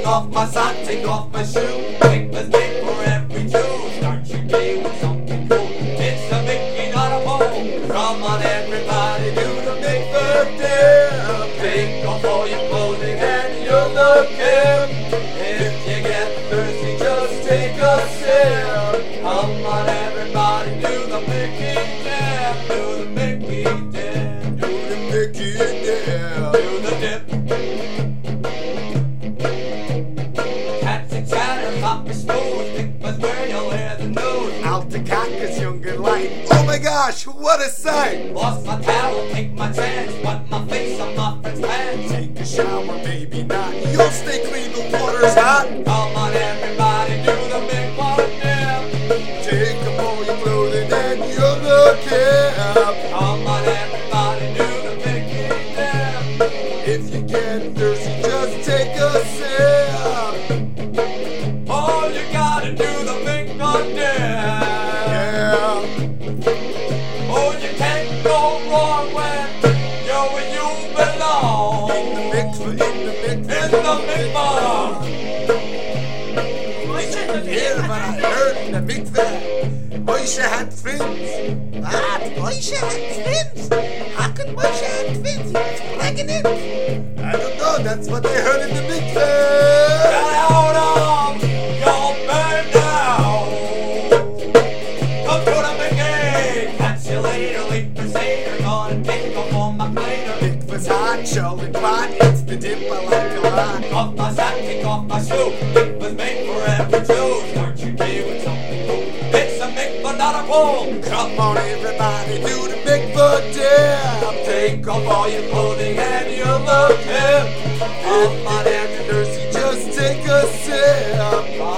off my sock, take off my shoe. Breakfast made for every Jew. Start your day with something cool. It's a Mickey, not a Mo. Come on, everybody, do the big birthday. Take off all your clothing and you're looking. If you get thirsty, just take a sip. Come on, everybody, do the Mickey dip. Do the Mickey dip. Do the Mickey dip. Do the dip. Cats and chatter, pop is smooth. Think was where you'll hear the news. Altacacus, young and light. Oh my gosh, what a sight! Lost my towel, take my chance. Wipe my face on my friend's pants. Take a shower, maybe not. You'll stay clean, the water's hot. Come on, everybody, do the big one dip. Take off all your clothing and you're looking. Come on, everybody, do the Mickey dip. If you get thirsty, just take a sip. Oh, you gotta do the big one dip. Yeah. Oh, you can't go wrong when you're where you belong. In the mix, in the mix, In the big bar. Yeah, but I heard in the big fan. Moshe had twins. What? Moshe had twins? How could Moshe have twins? He was pregnant. I don't know, that's what I heard in the big fan. Get out of your bed now. Come to the Mickey. Catch you later, late crusader. Gonna take off all my cleaner. It was hot, Charlotte pot. It's the dip I like a lot. Take off my sack, take off my shoe. It was made for every Jew. Start your day with something cool. It's a Mick, but not a bull. Come on, everybody, do the Bigfoot dip. Take off all your clothing and you look hip. If you get thirsty, just take a sip.